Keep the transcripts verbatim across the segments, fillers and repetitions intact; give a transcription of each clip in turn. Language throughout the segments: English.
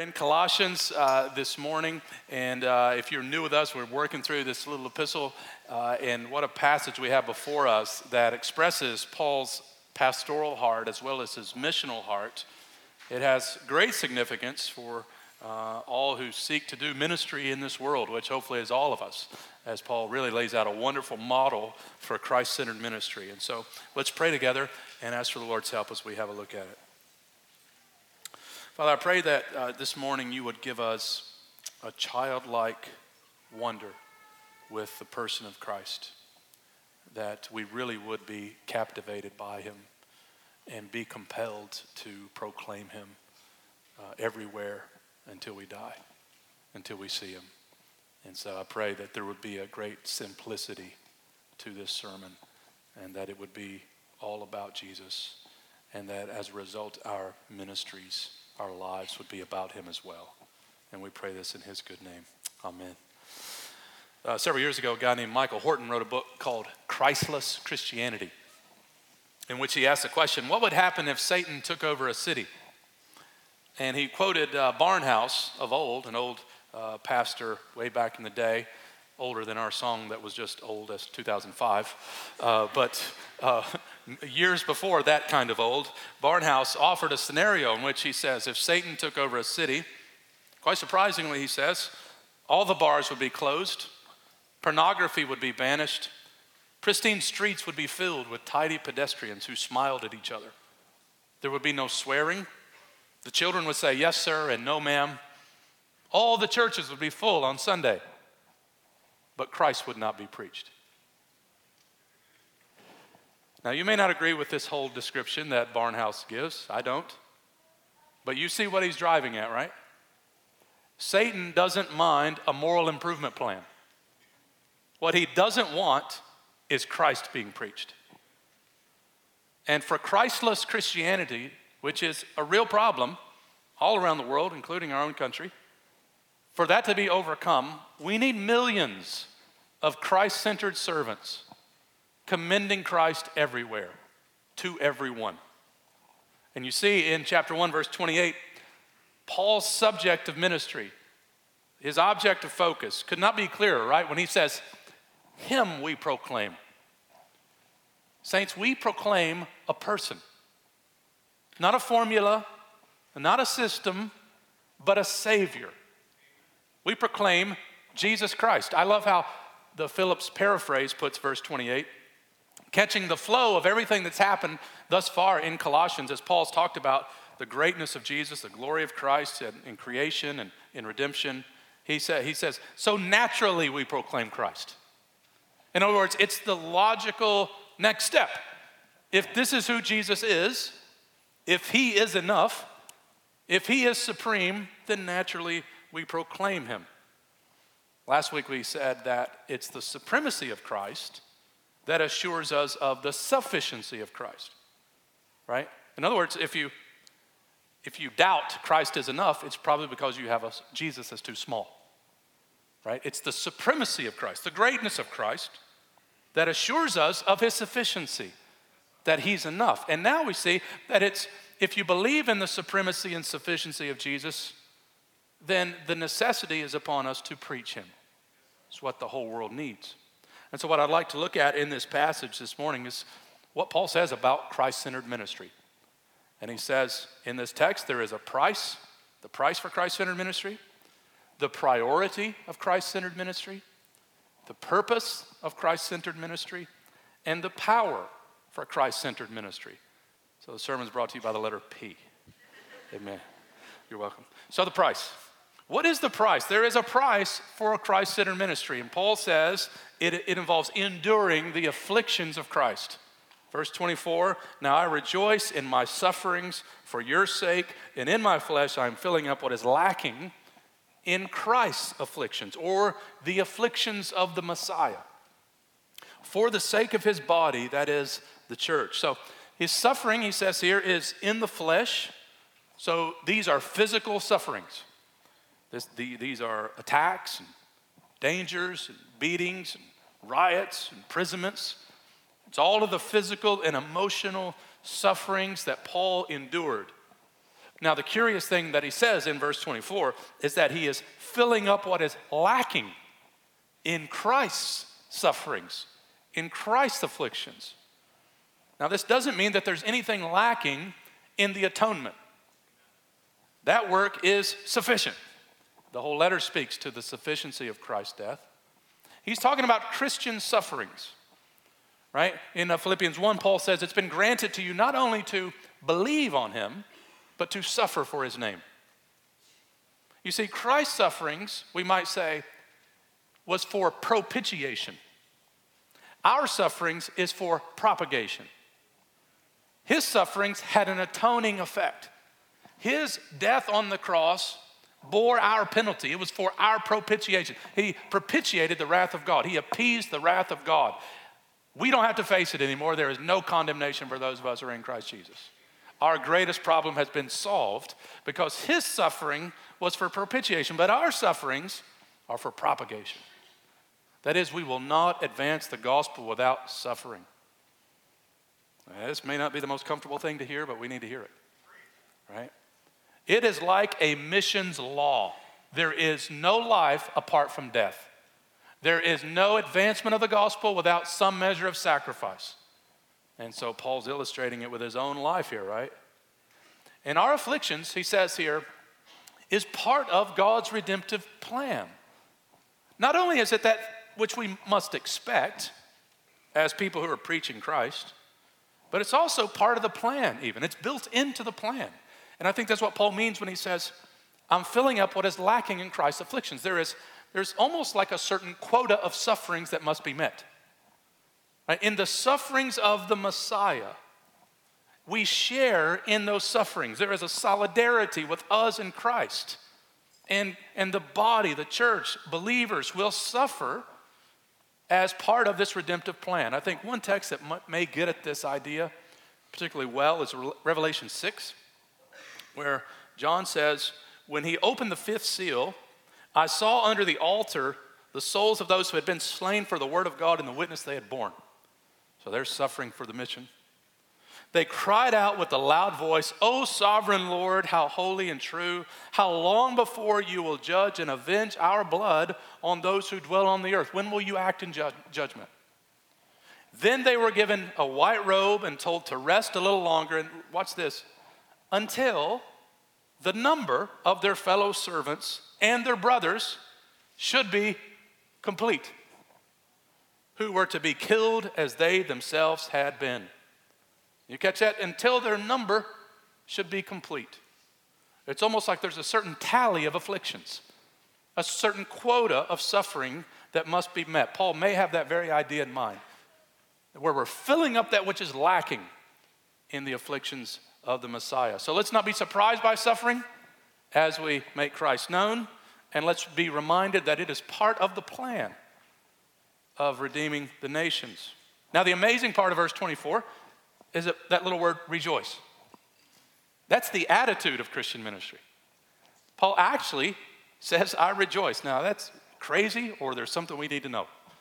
in Colossians uh, this morning, and uh, if you're new with us, we're working through this little epistle, uh, and what a passage we have before us that expresses Paul's pastoral heart as well as his missional heart. It has great significance for uh, all who seek to do ministry in this world, which hopefully is all of us, as Paul really lays out a wonderful model for Christ-centered ministry. And so let's pray together and ask for the Lord's help as we have a look at it. Father, I pray that uh, this morning you would give us a childlike wonder with the person of Christ, that we really would be captivated by him and be compelled to proclaim him uh, everywhere until we die, until we see him. And so I pray that there would be a great simplicity to this sermon, and that it would be all about Jesus, and that as a result our ministries, our lives would be about him as well. And we pray this in his good name. Amen. Uh, several years ago, a guy named Michael Horton wrote a book called Christless Christianity, in which he asked the question, what would happen if Satan took over a city? And he quoted uh, Barnhouse of old, an old uh, pastor way back in the day, older than our song that was just old as two thousand five. Uh, but uh, years before that kind of old, Barnhouse offered a scenario in which he says, if Satan took over a city, quite surprisingly, he says, all the bars would be closed, pornography would be banished, pristine streets would be filled with tidy pedestrians who smiled at each other. There would be no swearing. The children would say, yes, sir, and no, ma'am. All the churches would be full on Sunday, but Christ would not be preached. Now, you may not agree with this whole description that Barnhouse gives. I don't. But you see what he's driving at, right? Satan doesn't mind a moral improvement plan. What he doesn't want is Christ being preached. And for Christless Christianity, which is a real problem all around the world, including our own country, for that to be overcome, we need millions of Christ-centered servants commending Christ everywhere, to everyone. And you see in chapter one, verse twenty-eight, Paul's subject of ministry, his object of focus, could not be clearer, right? When he says, him we proclaim. Saints, we proclaim a person, not a formula, not a system, but a Savior. We proclaim Jesus Christ. I love how the Phillips paraphrase puts verse twenty-eight, catching the flow of everything that's happened thus far in Colossians, as Paul's talked about the greatness of Jesus, the glory of Christ in, in creation and in redemption. He, sa- he says, so naturally we proclaim Christ. In other words, it's the logical next step. If this is who Jesus is, if he is enough, if he is supreme, then naturally we proclaim him. Last week we said that it's the supremacy of Christ that assures us of the sufficiency of Christ, right? In other words, if you if you doubt Christ is enough, it's probably because you have a Jesus is too small, right? It's the supremacy of Christ, the greatness of Christ that assures us of his sufficiency, that he's enough. And now we see that it's, if you believe in the supremacy and sufficiency of Jesus, then the necessity is upon us to preach him. It's what the whole world needs. And so what I'd like to look at in this passage this morning is what Paul says about Christ-centered ministry. And he says in this text there is a price, the price for Christ-centered ministry, the priority of Christ-centered ministry, the purpose of Christ-centered ministry, and the power for Christ-centered ministry. So the sermon is brought to you by the letter P. Amen. You're welcome. So the price. What is the price? There is a price for a Christ-centered ministry. And Paul says it, it involves enduring the afflictions of Christ. Verse twenty-four, now I rejoice in my sufferings for your sake, and in my flesh I am filling up what is lacking in Christ's afflictions, or the afflictions of the Messiah, for the sake of his body, that is the church. So his suffering, he says here, is in the flesh. So these are physical sufferings. This, the, these are attacks and dangers and beatings and riots, imprisonments. It's all of the physical and emotional sufferings that Paul endured. Now, the curious thing that he says in verse twenty-four is that he is filling up what is lacking in Christ's sufferings, in Christ's afflictions. Now, this doesn't mean that there's anything lacking in the atonement. That work is sufficient. The whole letter speaks to the sufficiency of Christ's death. He's talking about Christian sufferings, right? In uh, Philippians one, Paul says, it's been granted to you not only to believe on him, but to suffer for his name. You see, Christ's sufferings, we might say, was for propitiation. Our sufferings is for propagation. His sufferings had an atoning effect. His death on the cross bore our penalty. It was for our propitiation. He propitiated the wrath of God. He appeased the wrath of God. We don't have to face it anymore. There is no condemnation for those of us who are in Christ Jesus. Our greatest problem has been solved because his suffering was for propitiation, but our sufferings are for propagation. That is, we will not advance the gospel without suffering. Now, this may not be the most comfortable thing to hear, but we need to hear it, right? It is like a missions law. There is no life apart from death. There is no advancement of the gospel without some measure of sacrifice. And so Paul's illustrating it with his own life here, right? And our afflictions, he says here, is part of God's redemptive plan. Not only is it that which we must expect as people who are preaching Christ, but it's also part of the plan even. It's built into the plan. And I think that's what Paul means when he says, I'm filling up what is lacking in Christ's afflictions. There is, there's almost like a certain quota of sufferings that must be met. Right? In the sufferings of the Messiah, we share in those sufferings. There is a solidarity with us in Christ. And, and the body, the church, believers will suffer as part of this redemptive plan. I think one text that may get at this idea particularly well is Revelation six, where John says, when he opened the fifth seal, I saw under the altar the souls of those who had been slain for the word of God and the witness they had borne. So they're suffering for the mission. They cried out with a loud voice, O sovereign Lord, how holy and true, how long before you will judge and avenge our blood on those who dwell on the earth? When will you act in ju- judgment? Then they were given a white robe and told to rest a little longer, and watch this, until the number of their fellow servants and their brothers should be complete, who were to be killed as they themselves had been. You catch that? Until their number should be complete. It's almost like there's a certain tally of afflictions, a certain quota of suffering that must be met. Paul may have that very idea in mind, where we're filling up that which is lacking in the afflictions of the Messiah. So let's not be surprised by suffering as we make Christ known, and let's be reminded that it is part of the plan of redeeming the nations. Now, the amazing part of verse twenty-four is that, that little word, rejoice. That's the attitude of Christian ministry. Paul actually says, I rejoice. Now, that's crazy, or there's something we need to know.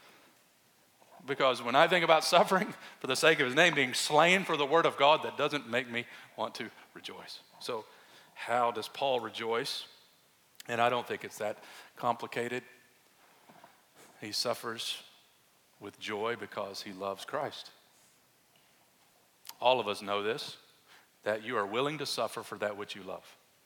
Because when I think about suffering for the sake of his name, being slain for the word of God, that doesn't make me want to rejoice. So how does Paul rejoice? And I don't think it's that complicated. He suffers with joy because he loves Christ. All of us know this, that you are willing to suffer for that which you love.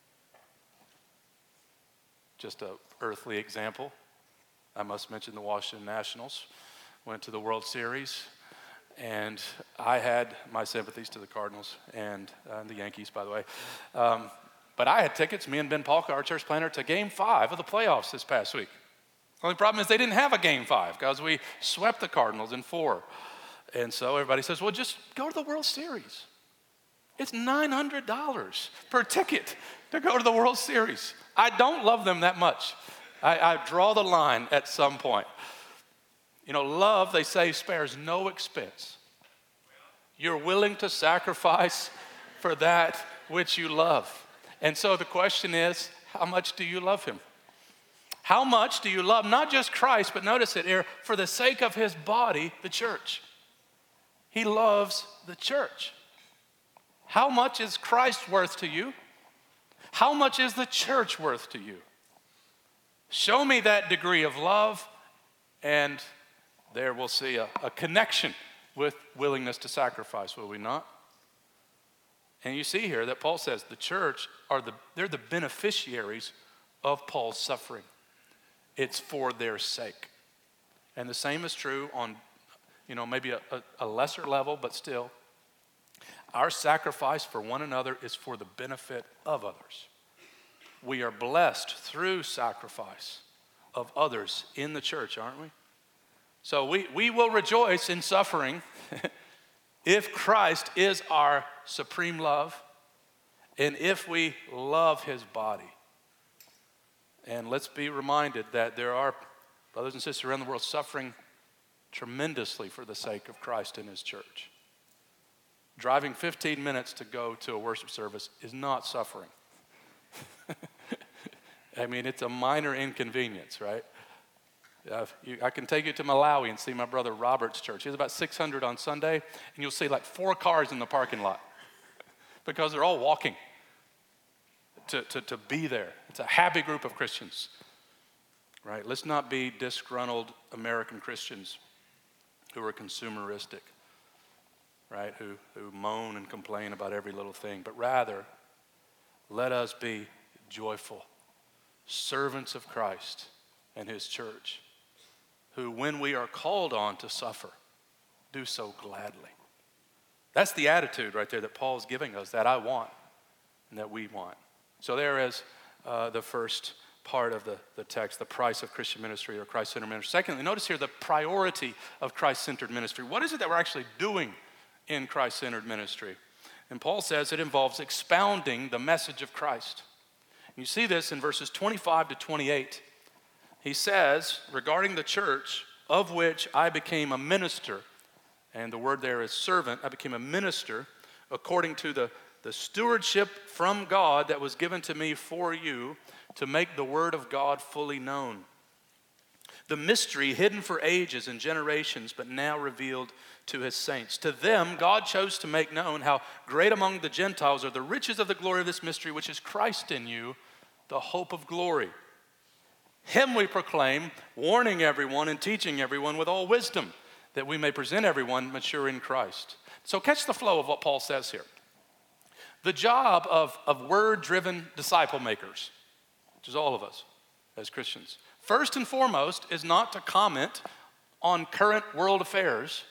Just an earthly example. I must mention the Washington Nationals. Went to the World Series, and I had my sympathies to the Cardinals and uh, the Yankees, by the way. Um, but I had tickets, me and Ben Polka, our church planner, to game five of the playoffs this past week. The only problem is they didn't have a game five because we swept the Cardinals in four. And so everybody says, well, just go to the World Series. It's nine hundred dollars per ticket to go to the World Series. I don't love them that much. I, I draw the line at some point. You know, love, they say, spares no expense. You're willing to sacrifice for that which you love. And so the question is, how much do you love him? How much do you love not just Christ, but notice it here, for the sake of his body, the church? He loves the church. How much is Christ worth to you? How much is the church worth to you? Show me that degree of love, and there we'll see a, a connection with willingness to sacrifice, will we not? And you see here that Paul says the church are the, they're the beneficiaries of Paul's suffering. It's for their sake. And the same is true on, you know, maybe a, a, a lesser level, but still. Our sacrifice for one another is for the benefit of others. We are blessed through sacrifice of others in the church, aren't we? So we, we will rejoice in suffering if Christ is our supreme love and if we love his body. And let's be reminded that there are brothers and sisters around the world suffering tremendously for the sake of Christ and his church. Driving fifteen minutes to go to a worship service is not suffering. I mean, it's a minor inconvenience, right? Uh, you, I can take you to Malawi and see my brother Robert's church. He has about six hundred on Sunday, and you'll see like four cars in the parking lot because they're all walking to, to, to be there. It's a happy group of Christians, right? Let's not be disgruntled American Christians who are consumeristic, right? Who, who moan and complain about every little thing, but rather let us be joyful servants of Christ and his church, who, when we are called on to suffer, do so gladly. That's the attitude right there that Paul's giving us, that I want and that we want. So there is uh, the first part of the, the text, the price of Christian ministry or Christ-centered ministry. Secondly, notice here the priority of Christ-centered ministry. What is it that we're actually doing in Christ-centered ministry? And Paul says it involves expounding the message of Christ. You see this in verses twenty-five to twenty-eight. He says, regarding the church, of which I became a minister, and the word there is servant, I became a minister according to the, the stewardship from God that was given to me for you to make the word of God fully known. The mystery hidden for ages and generations, but now revealed to his saints. To them, God chose to make known how great among the Gentiles are the riches of the glory of this mystery, which is Christ in you, the hope of glory. Him we proclaim, warning everyone and teaching everyone with all wisdom, that we may present everyone mature in Christ. So catch the flow of what Paul says here. The job of, of word-driven disciple makers, which is all of us as Christians, first and foremost is not to comment on current world affairs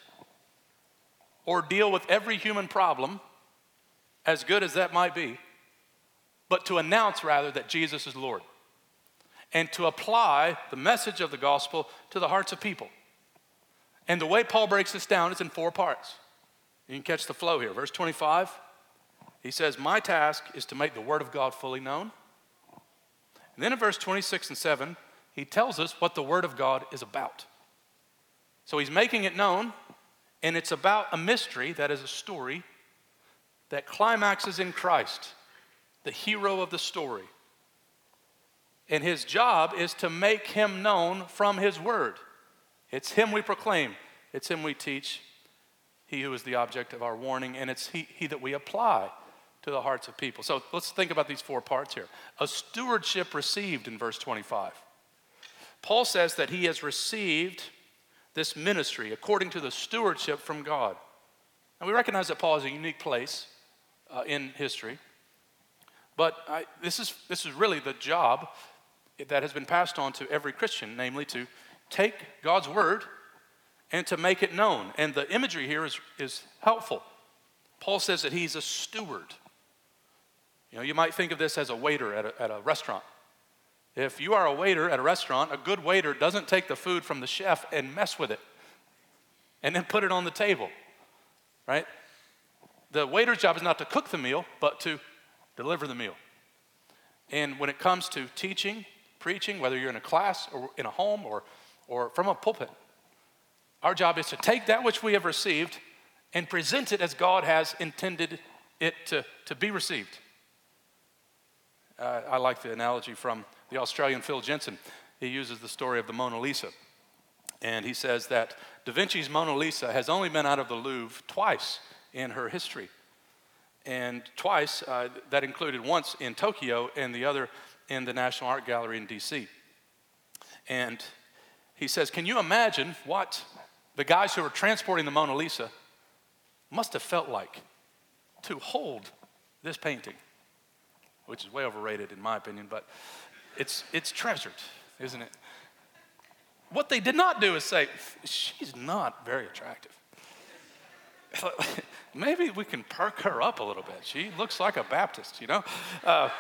or deal with every human problem, as good as that might be, but to announce rather that Jesus is Lord and to apply the message of the gospel to the hearts of people. And the way Paul breaks this down is in four parts. You can catch the flow here. Verse twenty-five, he says, my task is to make the word of God fully known. And then in verse twenty-six and seven, he tells us what the word of God is about. So he's making it known, and it's about a mystery that is a story that climaxes in Christ, the hero of the story. And his job is to make him known from his word. It's him we proclaim. It's him we teach. He who is the object of our warning, and it's he, he that we apply to the hearts of people. So let's think about these four parts here. A stewardship received in verse twenty-five. Paul says that he has received this ministry according to the stewardship from God. And we recognize that Paul is a unique place uh, in history. But I, this is this is really the job that has been passed on to every Christian, namely to take God's word and to make it known. And the imagery here is, is helpful. Paul says that he's a steward. You know, you might think of this as a waiter at a, at a restaurant. If you are a waiter at a restaurant, a good waiter doesn't take the food from the chef and mess with it and then put it on the table, right? The waiter's job is not to cook the meal, but to deliver the meal. And when it comes to teaching, preaching, whether you're in a class or in a home or, or from a pulpit, our job is to take that which we have received and present it as God has intended it to, to be received. Uh, I like the analogy from the Australian Phil Jensen. He uses the story of the Mona Lisa. And he says that Da Vinci's Mona Lisa has only been out of the Louvre twice in her history. And twice, uh, that included once in Tokyo and the other in the National Art Gallery in D C. And he says, can you imagine what the guys who were transporting the Mona Lisa must have felt like to hold this painting, which is way overrated in my opinion, but it's, it's treasured, isn't it? What they did not do is say, she's not very attractive. Maybe we can perk her up a little bit. She looks like a Baptist, you know? Uh,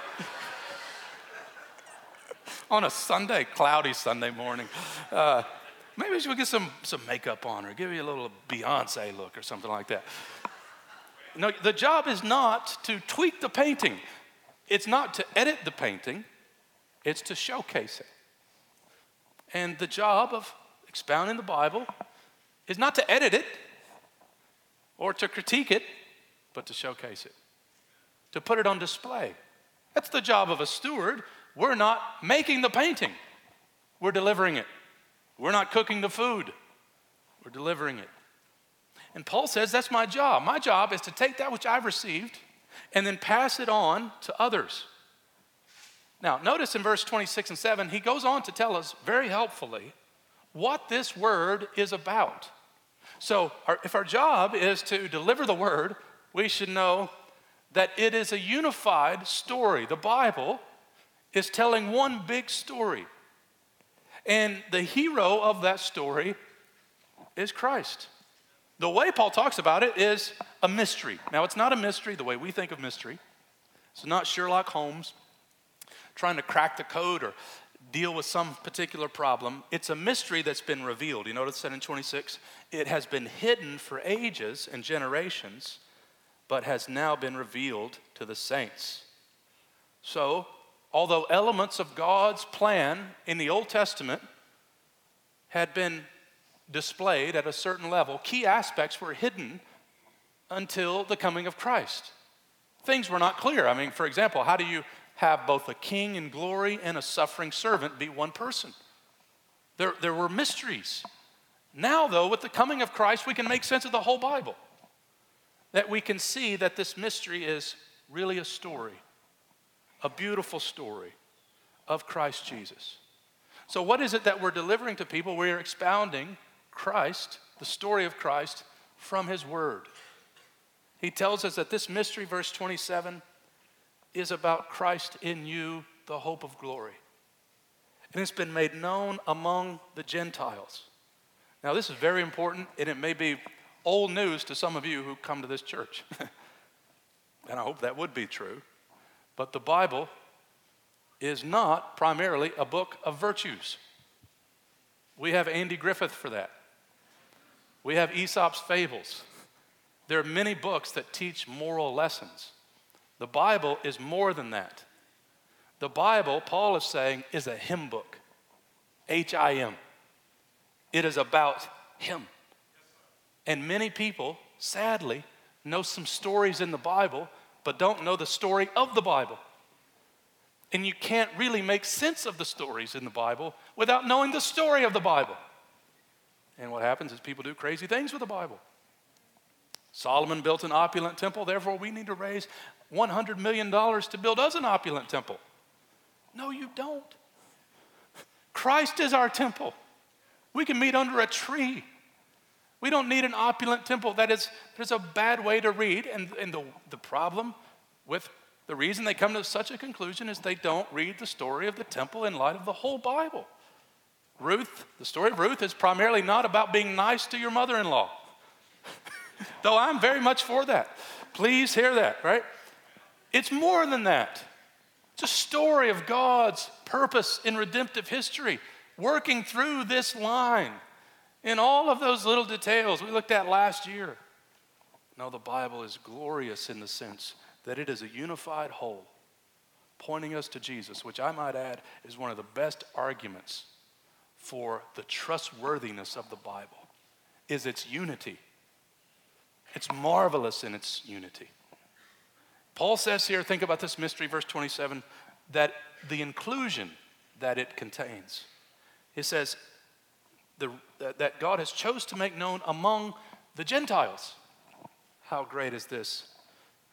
on a Sunday, cloudy Sunday morning. Uh, maybe she'll get some, some makeup on her, give you a little Beyonce look or something like that. No, the job is not to tweak the painting. It's not to edit the painting. It's to showcase it. And the job of expounding the Bible is not to edit it or to critique it, but to showcase it, to put it on display. That's the job of a steward. We're not making the painting. We're delivering it. We're not cooking the food. We're delivering it. And Paul says, that's my job. My job is to take that which I've received and then pass it on to others. Now, notice in verse twenty-six and seven, he goes on to tell us very helpfully what this word is about. So our, if our job is to deliver the word, we should know that it is a unified story. The Bible is telling one big story. And the hero of that story is Christ. The way Paul talks about it is a mystery. Now, it's not a mystery the way we think of mystery. It's not Sherlock Holmes trying to crack the code or deal with some particular problem. It's a mystery that's been revealed. You notice that in twenty-six, it has been hidden for ages and generations, but has now been revealed to the saints. So, although elements of God's plan in the Old Testament had been displayed at a certain level, key aspects were hidden until the coming of Christ. Things were not clear. I mean, for example, how do you have both a king in glory and a suffering servant be one person? There, there were mysteries. Now, though, with the coming of Christ, we can make sense of the whole Bible. That we can see that this mystery is really a story, a beautiful story of Christ Jesus. So what is it that we're delivering to people? We're expounding Christ, the story of Christ, from his word. He tells us that this mystery, verse twenty-seven, is about Christ in you, the hope of glory. And it's been made known among the Gentiles. Now, this is very important, and it may be old news to some of you who come to this church. And I hope that would be true. But the Bible is not primarily a book of virtues. We have Andy Griffith for that. We have Aesop's Fables. There are many books that teach moral lessons. The Bible is more than that. The Bible, Paul is saying, is a hymn book. H I M. It is about him. And many people, sadly, know some stories in the Bible, but don't know the story of the Bible. And you can't really make sense of the stories in the Bible without knowing the story of the Bible. And what happens is people do crazy things with the Bible. Solomon built an opulent temple, therefore we need to raise one hundred million dollars to build us an opulent temple. No, you don't. Christ is our temple. We can meet under a tree. We don't need an opulent temple. That is, there's a bad way to read, and, and the, the problem with the reason they come to such a conclusion is they don't read the story of the temple in light of the whole Bible. Ruth, the story of Ruth is primarily not about being nice to your mother-in-law. Though I'm very much for that. Please hear that, right? It's more than that. It's a story of God's purpose in redemptive history, working through this line in all of those little details we looked at last year. No, the Bible is glorious in the sense that it is a unified whole, pointing us to Jesus, which I might add is one of the best arguments for the trustworthiness of the Bible, is its unity. It's marvelous in its unity. Paul says here, think about this mystery, verse twenty-seven, that the inclusion that it contains. He says the, that God has chose to make known among the Gentiles. How great is this?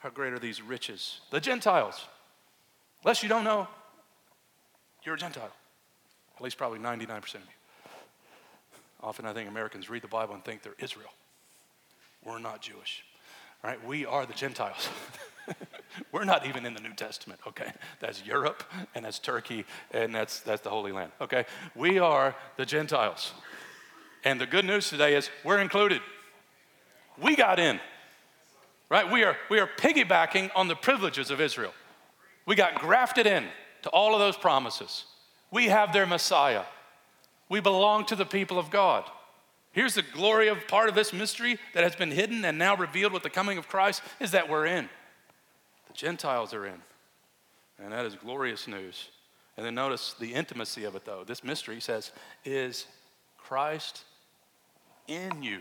how great are these riches? The Gentiles. Unless you don't know, you're a Gentile. At least probably ninety-nine percent of you. Often I think Americans read the Bible and think they're Israel. We're not Jewish, right? We are the Gentiles. We're not even in the New Testament, okay? That's Europe, and that's Turkey, and that's, that's the Holy Land, okay? We are the Gentiles. And the good news today is we're included. We got in, right? We are, we are piggybacking on the privileges of Israel. We got grafted in to all of those promises. We have their Messiah. We belong to the people of God. Here's the glory of part of this mystery that has been hidden and now revealed with the coming of Christ is that we're in. The Gentiles are in. And that is glorious news. And then notice the intimacy of it, though. This mystery says, is Christ in you?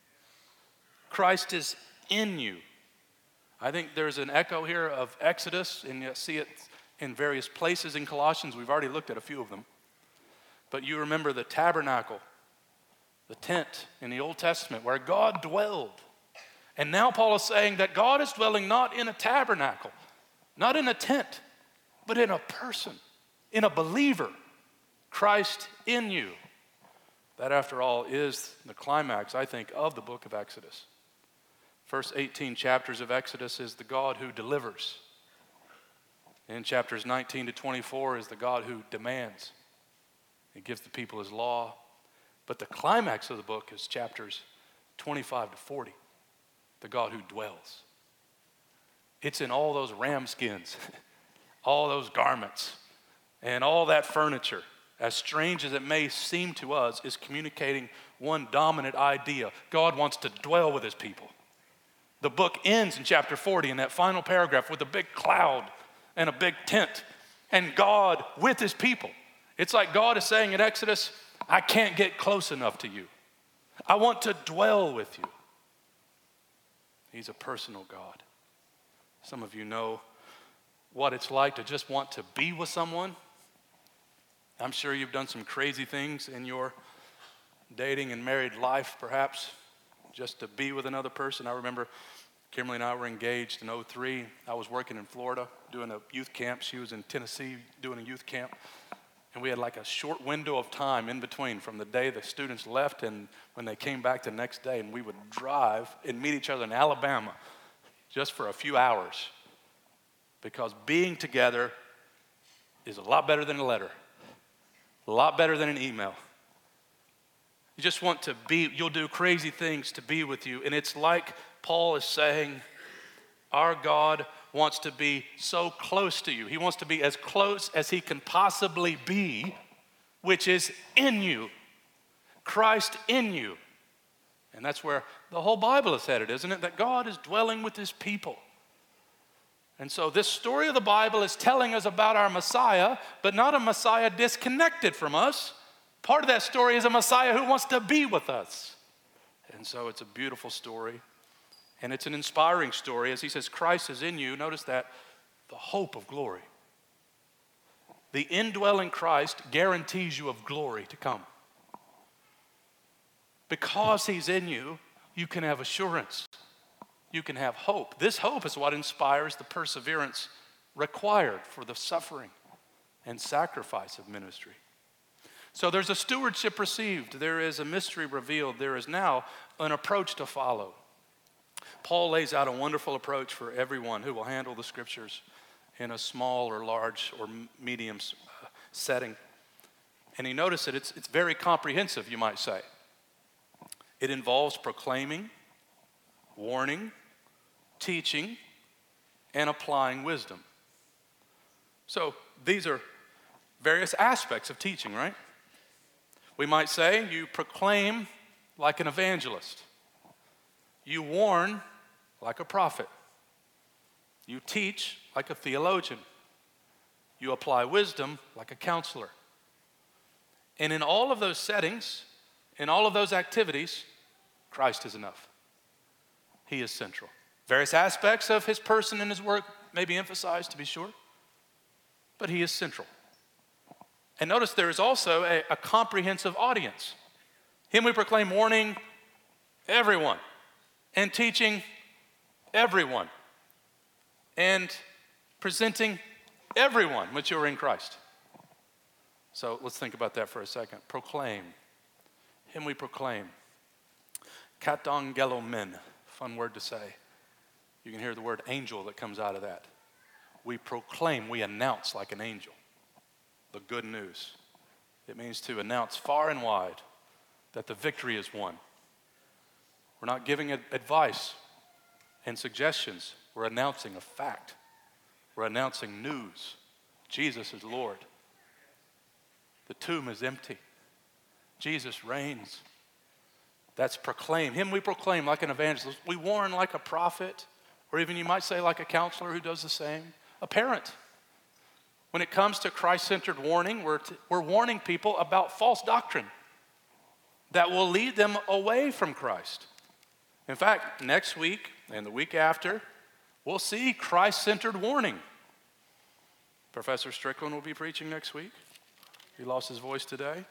Christ is in you. I think there's an echo here of Exodus, and you see it in various places in Colossians. We've already looked at a few of them. But you remember the tabernacle, the tent in the Old Testament where God dwelled. And now Paul is saying that God is dwelling not in a tabernacle, not in a tent, but in a person, in a believer, Christ in you. That, after all, is the climax, I think, of the book of Exodus. First eighteen chapters of Exodus is the God who delivers. In chapters nineteen to twenty-four is the God who demands. He gives the people his law. But the climax of the book is chapters twenty-five to forty, the God who dwells. It's in all those ram skins, all those garments, and all that furniture. As strange as it may seem to us, is communicating one dominant idea. God wants to dwell with his people. The book ends in chapter forty in that final paragraph with a big cloud and a big tent and God with his people. It's like God is saying in Exodus, I can't get close enough to you. I want to dwell with you. He's a personal God. Some of you know what it's like to just want to be with someone. I'm sure you've done some crazy things in your dating and married life, perhaps, just to be with another person. I remember Kimberly and I were engaged in oh three. I was working in Florida doing a youth camp. She was in Tennessee doing a youth camp. And we had like a short window of time in between from the day the students left and when they came back the next day. And we would drive and meet each other in Alabama just for a few hours. Because being together is a lot better than a letter. A lot better than an email. You just want to be, you'll do crazy things to be with you. And it's like Paul is saying, our God wants to be so close to you. He wants to be as close as he can possibly be, which is in you. Christ in you. And that's where the whole Bible is headed, isn't it? That God is dwelling with his people. And so this story of the Bible is telling us about our Messiah, but not a Messiah disconnected from us. Part of that story is a Messiah who wants to be with us. And so it's a beautiful story. And it's an inspiring story. As he says, Christ is in you. Notice that, the hope of glory. The indwelling Christ guarantees you of glory to come. Because he's in you, you can have assurance. You can have hope. This hope is what inspires the perseverance required for the suffering and sacrifice of ministry. So there's a stewardship received. There is a mystery revealed. There is now an approach to follow. Paul lays out a wonderful approach for everyone who will handle the scriptures in a small or large or medium uh, setting. And you notice that it's, it's very comprehensive, you might say. It involves proclaiming, warning, teaching, and applying wisdom. So these are various aspects of teaching, right? We might say you proclaim like an evangelist. You warn like a prophet. You teach like a theologian. You apply wisdom like a counselor. And in all of those settings, in all of those activities, Christ is enough. He is central. Various aspects of his person and his work may be emphasized, to be sure, but he is central. And notice there is also a, a comprehensive audience. Him we proclaim warning everyone and teaching everyone. and presenting everyone mature in Christ. So let's think about that for a second. Proclaim. Him we proclaim. Katangelomen. Fun word to say. You can hear the word angel that comes out of that. We proclaim, we announce like an angel the good news. It means to announce far and wide that the victory is won. We're not giving advice and suggestions. We're announcing a fact. We're announcing news. Jesus is Lord. The tomb is empty. Jesus reigns. That's proclaim. Him we proclaim like an evangelist. We warn like a prophet, or even you might say like a counselor who does the same. A parent. When it comes to Christ-centered warning, we're, t- we're warning people about false doctrine that will lead them away from Christ. In fact, next week and the week after, we'll see Christ-centered warning. Professor Strickland will be preaching next week. He lost his voice today.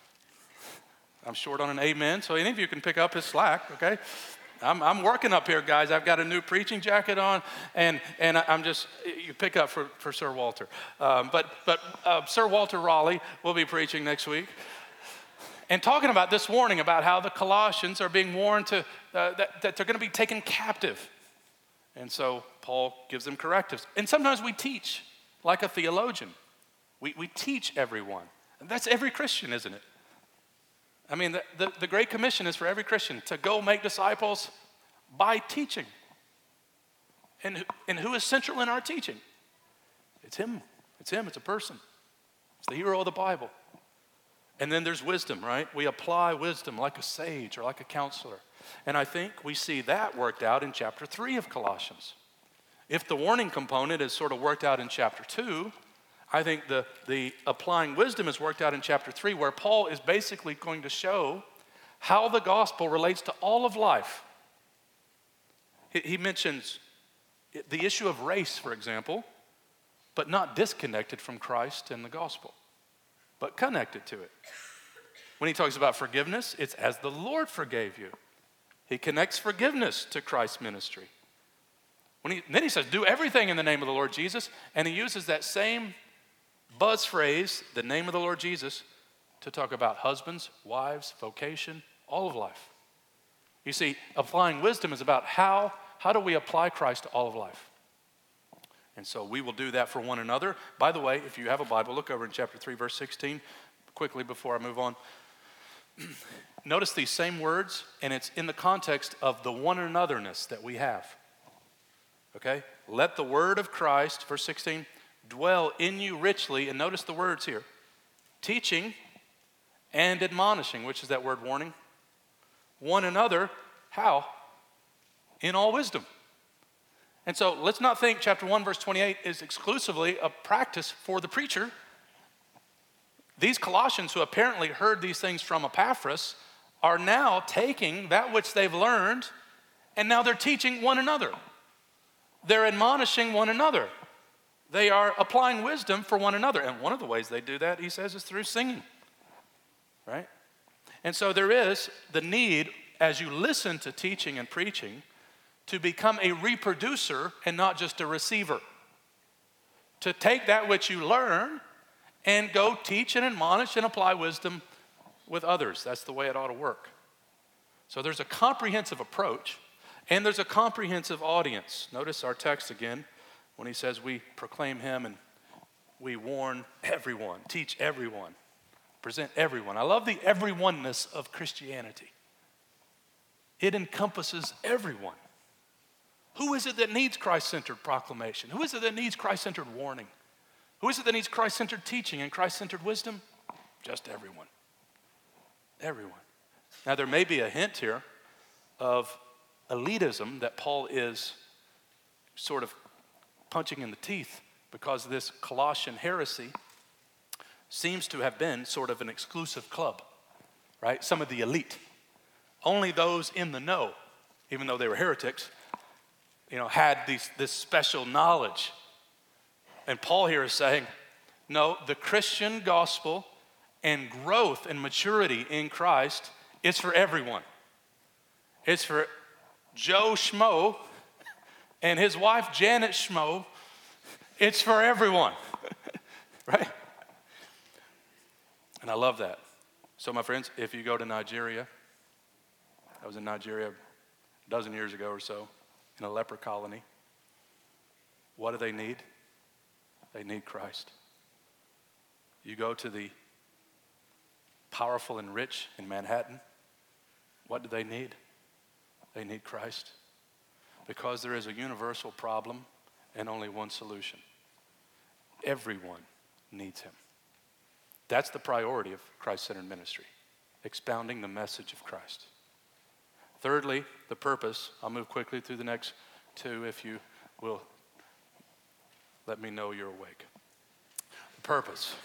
I'm short on an amen, so any of you can pick up his slack, okay? I'm, I'm working up here, guys. I've got a new preaching jacket on, and, and I'm just, you pick up for, for Sir Walter. Um, but but uh, Sir Walter Raleigh will be preaching next week and talking about this warning about how the Colossians are being warned to uh, that, that they're going to be taken captive. And so Paul gives them correctives. And sometimes we teach like a theologian. We, we teach everyone. And that's every Christian, isn't it? I mean, the, the, the Great Commission is for every Christian to go make disciples by teaching. And, and who is central in our teaching? It's him. It's him. It's a person. It's the hero of the Bible. And then there's wisdom, right? We apply wisdom like a sage or like a counselor. And I think we see that worked out in chapter three of Colossians. If the warning component is sort of worked out in chapter two, I think the, the applying wisdom is worked out in chapter three, where Paul is basically going to show how the gospel relates to all of life. He, he mentions the issue of race, for example, but not disconnected from Christ and the gospel, but connected to it. When he talks about forgiveness, it's as the Lord forgave you. He connects forgiveness to Christ's ministry. When he, then he says, do everything in the name of the Lord Jesus, and he uses that same buzz phrase, the name of the Lord Jesus, to talk about husbands, wives, vocation, all of life. You see, applying wisdom is about how, how do we apply Christ to all of life. And so we will do that for one another. By the way, if you have a Bible, look over in chapter three, verse sixteen, quickly before I move on. Notice these same words, and it's in the context of the one anotherness that we have. Okay? Let the word of Christ, verse sixteen, dwell in you richly, and notice the words here, teaching and admonishing, which is that word warning, one another, how? In all wisdom. And so let's not think chapter one, verse twenty-eight is exclusively a practice for the preacher. These Colossians who apparently heard these things from Epaphras are now taking that which they've learned, and now they're teaching one another. They're admonishing one another. They are applying wisdom for one another. And one of the ways they do that, he says, is through singing, right? And so there is the need, as you listen to teaching and preaching, to become a reproducer and not just a receiver. To take that which you learn and go teach and admonish and apply wisdom with others. That's the way it ought to work. So there's a comprehensive approach and there's a comprehensive audience. Notice our text again. When he says we proclaim him and we warn everyone, teach everyone, present everyone. I love the everyoneness of Christianity. It encompasses everyone. Who is it that needs Christ-centered proclamation? Who is it that needs Christ-centered warning? Who is it that needs Christ-centered teaching and Christ-centered wisdom? Just everyone. Everyone. Now there may be a hint here of elitism that Paul is sort of punching in the teeth, because this Colossian heresy seems to have been sort of an exclusive club, right? Some of the elite. Only those in the know, even though they were heretics, you know, had these, this special knowledge. And Paul here is saying, no, the Christian gospel and growth and maturity in Christ is for everyone. It's for Joe Schmo and his wife, Janet Schmo. It's for everyone, right? And I love that. So my friends, if you go to Nigeria, I was in Nigeria a dozen years ago or so in a leper colony. What do they need? They need Christ. You go to the powerful and rich in Manhattan, what do they need? They need Christ. Because there is a universal problem and only one solution. Everyone needs him. That's the priority of Christ-centered ministry, expounding the message of Christ. Thirdly, the purpose. I'll move quickly through the next two if you will let me know you're awake. The purpose.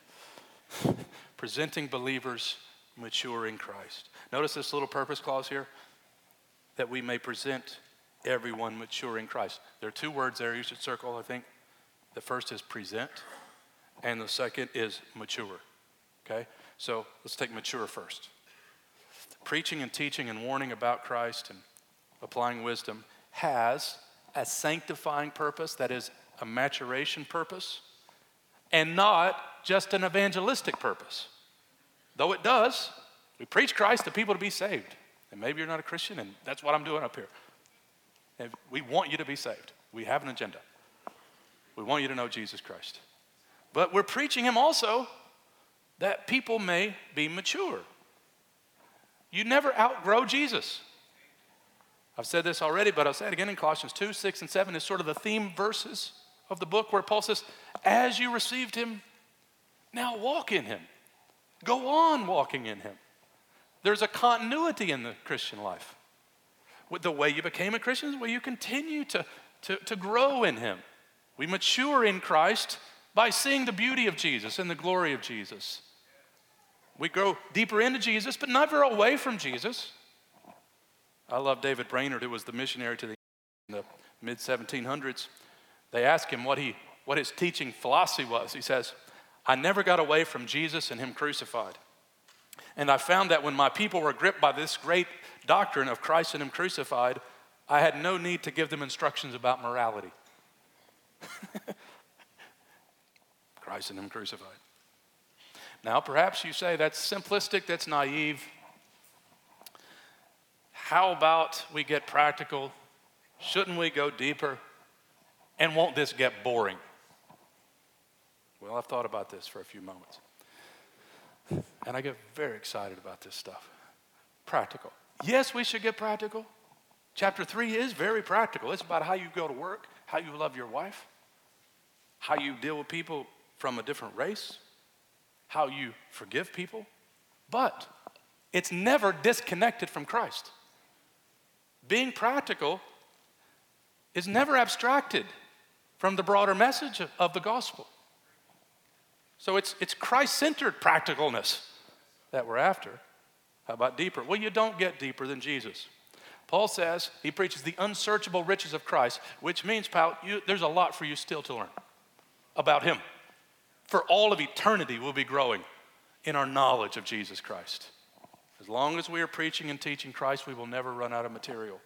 Presenting believers mature in Christ. Notice this little purpose clause here, that we may present everyone mature in Christ. There are two words there you should circle, I think. The first is present, and the second is mature, okay? So let's take mature first. Preaching and teaching and warning about Christ and applying wisdom has a sanctifying purpose, that is a maturation purpose, and not just an evangelistic purpose. Though it does, we preach Christ to people to be saved. And maybe you're not a Christian, and that's what I'm doing up here. And we want you to be saved. We have an agenda. We want you to know Jesus Christ. But we're preaching him also that people may be mature. You never outgrow Jesus. I've said this already, but I'll say it again in Colossians two, six, and seven is sort of the theme verses of the book where Paul says, as you received him, now walk in him. Go on walking in him. There's a continuity in the Christian life. With the way you became a Christian is the way you continue to, to, to grow in him. We mature in Christ by seeing the beauty of Jesus and the glory of Jesus. We grow deeper into Jesus, but never away from Jesus. I love David Brainerd, who was the missionary to the, in the mid seventeen hundreds. They asked him what, he, what his teaching philosophy was. He says, I never got away from Jesus and him crucified. And I found that when my people were gripped by this great doctrine of Christ and him crucified, I had no need to give them instructions about morality. Christ and him crucified. Now, perhaps you say that's simplistic, that's naive. How about we get practical? Shouldn't we go deeper? And won't this get boring? Well, I've thought about this for a few moments. And I get very excited about this stuff. Practical. Yes, we should get practical. Chapter three is very practical. It's about how you go to work, how you love your wife, how you deal with people from a different race, how you forgive people. But it's never disconnected from Christ. Being practical is never abstracted from the broader message of, of the gospel. So it's, it's Christ-centered practicalness that we're after. How about deeper? Well, you don't get deeper than Jesus. Paul says he preaches the unsearchable riches of Christ, which means, pal, you, there's a lot for you still to learn about him. For all of eternity, we'll be growing in our knowledge of Jesus Christ. As long as we are preaching and teaching Christ, we will never run out of material.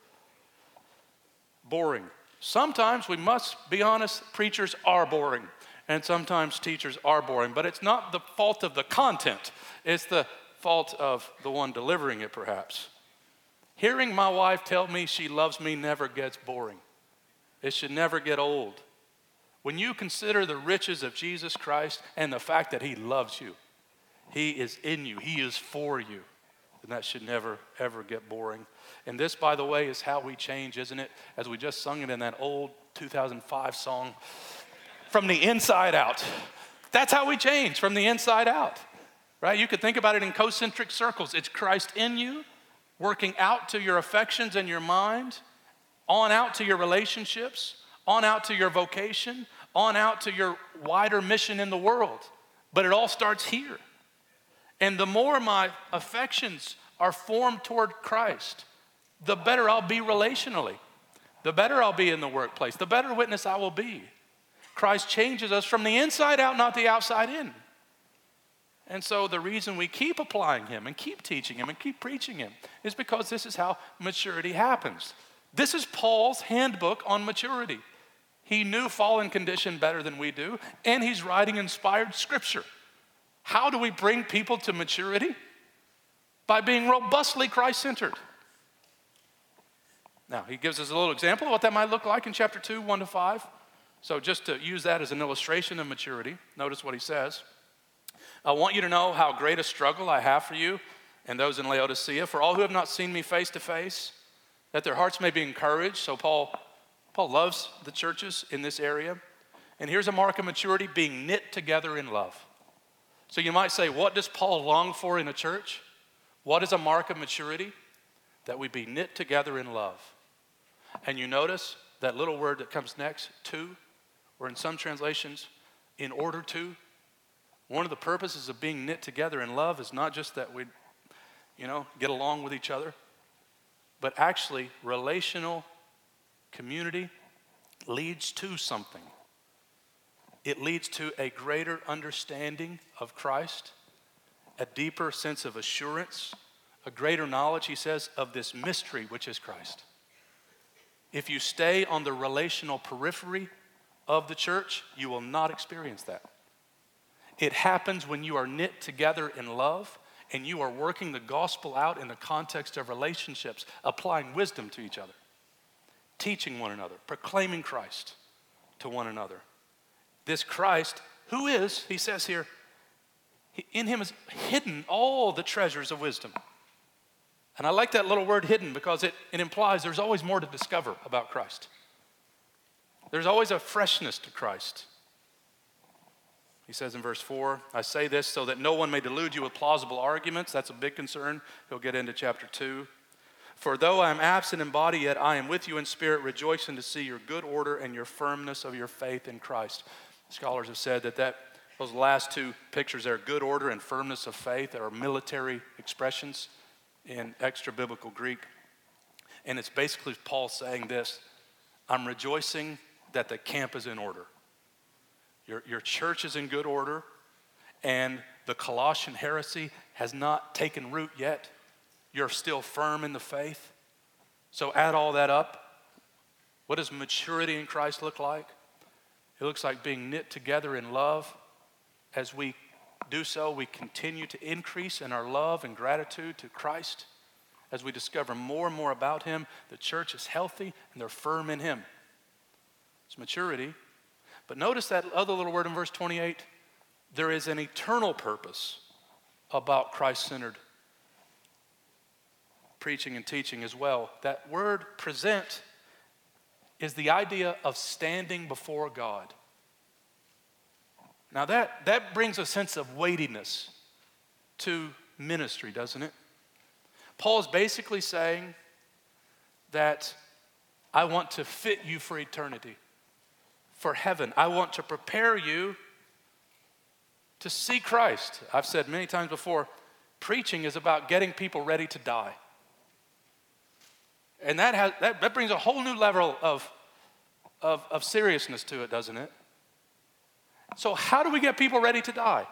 Boring. Sometimes, we must be honest, preachers are boring. And sometimes teachers are boring. But it's not the fault of the content. It's the fault of the one delivering it, perhaps. Hearing my wife tell me she loves me never gets boring. It should never get old. When you consider the riches of Jesus Christ and the fact that he loves you, he is in you, he is for you, then that should never, ever get boring. And this, by the way, is how we change, isn't it? As we just sung it in that old two thousand five song, from the inside out. That's how we change, from the inside out, right? You could think about it in concentric circles. It's Christ in you, working out to your affections and your mind, on out to your relationships, on out to your vocation, on out to your wider mission in the world. But it all starts here. And the more my affections are formed toward Christ, the better I'll be relationally. The better I'll be in the workplace. The better witness I will be. Christ changes us from the inside out, not the outside in. And so the reason we keep applying him and keep teaching him and keep preaching him is because this is how maturity happens. This is Paul's handbook on maturity. He knew fallen condition better than we do, and he's writing inspired scripture. How do we bring people to maturity? By being robustly Christ-centered. Now, he gives us a little example of what that might look like in chapter two, one to five. So just to use that as an illustration of maturity, notice what he says. I want you to know how great a struggle I have for you and those in Laodicea, for all who have not seen me face to face, that their hearts may be encouraged. So Paul, Paul loves the churches in this area. And here's a mark of maturity, being knit together in love. So you might say, what does Paul long for in a church? What is a mark of maturity? That we be knit together in love. And you notice that little word that comes next, to, or in some translations, in order to. One of the purposes of being knit together in love is not just that we, you know, get along with each other, but actually relational community leads to something. It leads to a greater understanding of Christ, a deeper sense of assurance, a greater knowledge, he says, of this mystery which is Christ. If you stay on the relational periphery of the church, you will not experience that. It happens when you are knit together in love and you are working the gospel out in the context of relationships, applying wisdom to each other, teaching one another, proclaiming Christ to one another. This Christ, who is, he says here, in him is hidden all the treasures of wisdom. And I like that little word hidden because it, it implies there's always more to discover about Christ. There's always a freshness to Christ. He says in verse four, I say this so that no one may delude you with plausible arguments. That's a big concern. He'll get into chapter two. For though I am absent in body, yet I am with you in spirit, rejoicing to see your good order and your firmness of your faith in Christ. Scholars have said that, that those last two pictures there, good order and firmness of faith, are military expressions in extra-biblical Greek. And it's basically Paul saying this, I'm rejoicing that the camp is in order. Your, your church is in good order, and the Colossian heresy has not taken root yet. You're still firm in the faith. So add all that up. What does maturity in Christ look like? It looks like being knit together in love. As we do so, we continue to increase in our love and gratitude to Christ. As we discover more and more about him, the church is healthy and they're firm in him. It's maturity. But notice that other little word in verse twenty-eight. There is an eternal purpose about Christ-centered preaching and teaching as well. That word present is the idea of standing before God. Now that, that brings a sense of weightiness to ministry, doesn't it? Paul is basically saying that I want to fit you for eternity, for heaven. I want to prepare you to see Christ. I've said many times before, preaching is about getting people ready to die. And that, has, that, that brings a whole new level of, of, of seriousness to it, doesn't it? So how do we get people ready to die?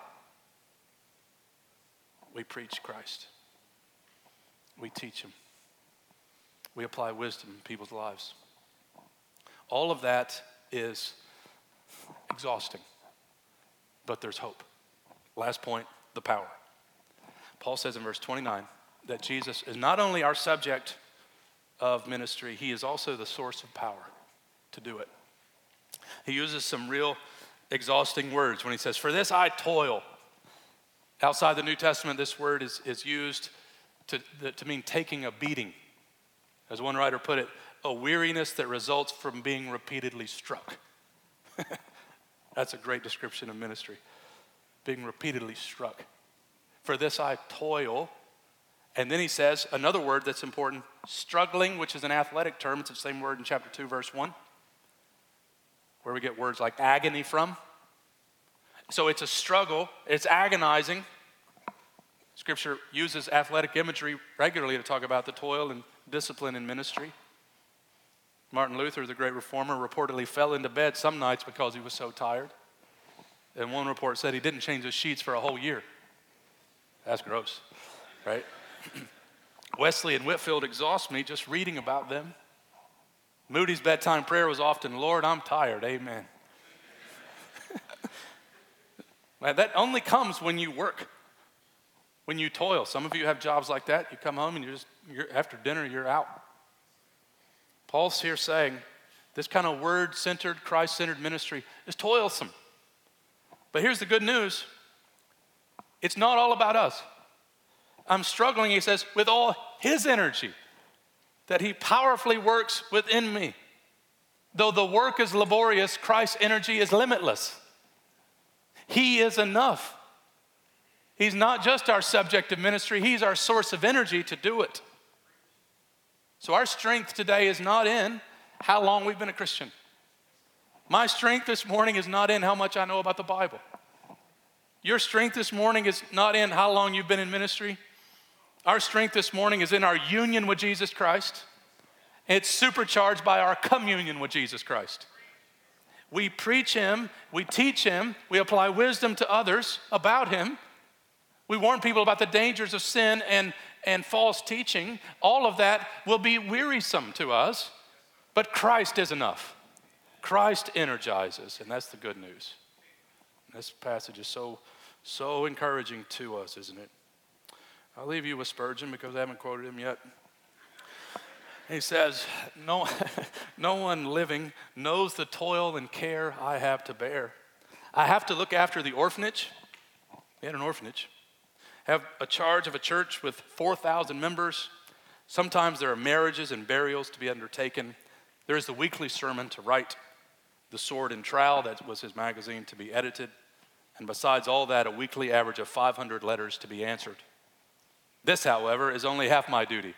We preach Christ. We teach him. We apply wisdom in people's lives. All of that is exhausting, but there's hope. Last point, the power. Paul says in verse twenty-nine that Jesus is not only our subject of ministry, he is also the source of power to do it. He uses some real exhausting words when he says, for this I toil. Outside the New Testament, this word is, is used to, to mean taking a beating. As one writer put it, a weariness that results from being repeatedly struck. That's a great description of ministry, being repeatedly struck. For this I toil. And then he says another word that's important, struggling, which is an athletic term. It's the same word in chapter two, verse one, where we get words like agony from. So it's a struggle. It's agonizing. Scripture uses athletic imagery regularly to talk about the toil and discipline in ministry. Martin Luther, the great reformer, reportedly fell into bed some nights because he was so tired. And one report said he didn't change his sheets for a whole year. That's gross, right? Wesley and Whitefield exhaust me just reading about them. Moody's bedtime prayer was often, Lord, I'm tired, amen. That only comes when you work, when you toil. Some of you have jobs like that. You come home and you're just, you're, after dinner, you're out. Paul's here saying this kind of word-centered, Christ-centered ministry is toilsome. But here's the good news. It's not all about us. I'm struggling, he says, with all his energy that he powerfully works within me. Though the work is laborious, Christ's energy is limitless. He is enough. He's not just our subject of ministry, he's our source of energy to do it. So our strength today is not in how long we've been a Christian. My strength this morning is not in how much I know about the Bible. Your strength this morning is not in how long you've been in ministry. Our strength this morning is in our union with Jesus Christ. It's supercharged by our communion with Jesus Christ. We preach him, we teach him, we apply wisdom to others about him. We warn people about the dangers of sin and, and false teaching. All of that will be wearisome to us, but Christ is enough. Christ energizes, and that's the good news. This passage is so, so encouraging to us, isn't it? I'll leave you with Spurgeon because I haven't quoted him yet. He says, no, no one living knows the toil and care I have to bear. I have to look after the orphanage. He had an orphanage. Have a charge of a church with four thousand members. Sometimes there are marriages and burials to be undertaken. There is the weekly sermon to write, the Sword and Trowel, that was his magazine, to be edited. And besides all that, a weekly average of five hundred letters to be answered. This, however, is only half my duty.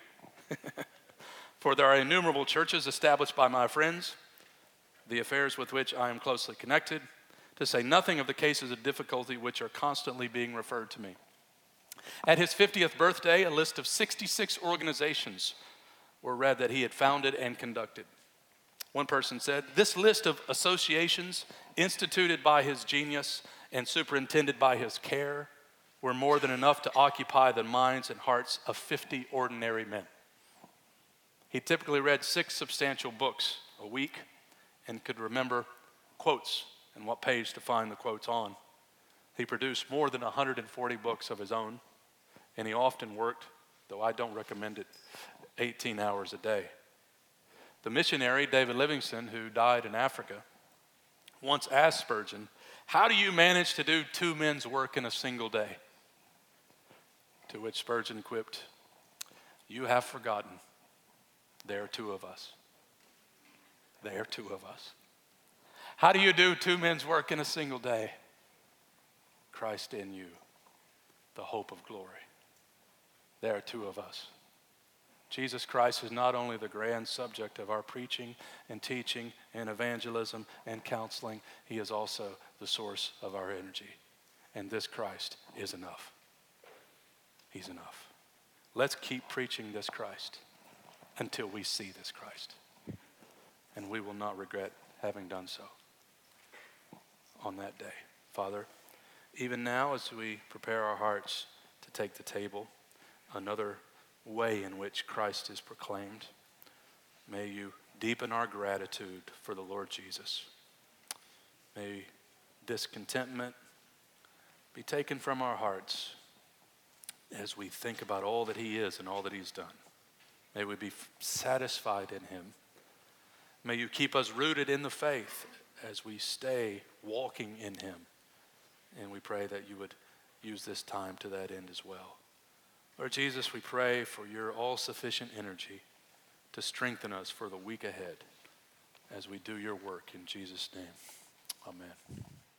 For there are innumerable churches established by my friends, the affairs with which I am closely connected, to say nothing of the cases of difficulty which are constantly being referred to me. At his fiftieth birthday, a list of sixty-six organizations were read that he had founded and conducted. One person said, this list of associations instituted by his genius and superintended by his care were more than enough to occupy the minds and hearts of fifty ordinary men. He typically read six substantial books a week and could remember quotes and what page to find the quotes on. He produced more than one hundred forty books of his own, and he often worked, though I don't recommend it, eighteen hours a day. The missionary, David Livingstone, who died in Africa, once asked Spurgeon, how do you manage to do two men's work in a single day? To which Spurgeon quipped, you have forgotten, there are two of us. There are two of us. How do you do two men's work in a single day? Christ in you, the hope of glory. There are two of us. Jesus Christ is not only the grand subject of our preaching and teaching and evangelism and counseling, he is also the source of our energy. And this Christ is enough. He's enough. Let's keep preaching this Christ until we see this Christ. And we will not regret having done so on that day. Father, even now as we prepare our hearts to take the table, another way in which Christ is proclaimed, may you deepen our gratitude for the Lord Jesus. May discontentment be taken from our hearts as we think about all that he is and all that he's done. May we be satisfied in him. May you keep us rooted in the faith as we stay walking in him. And we pray that you would use this time to that end as well. Lord Jesus, we pray for your all-sufficient energy to strengthen us for the week ahead as we do your work in Jesus' name. Amen.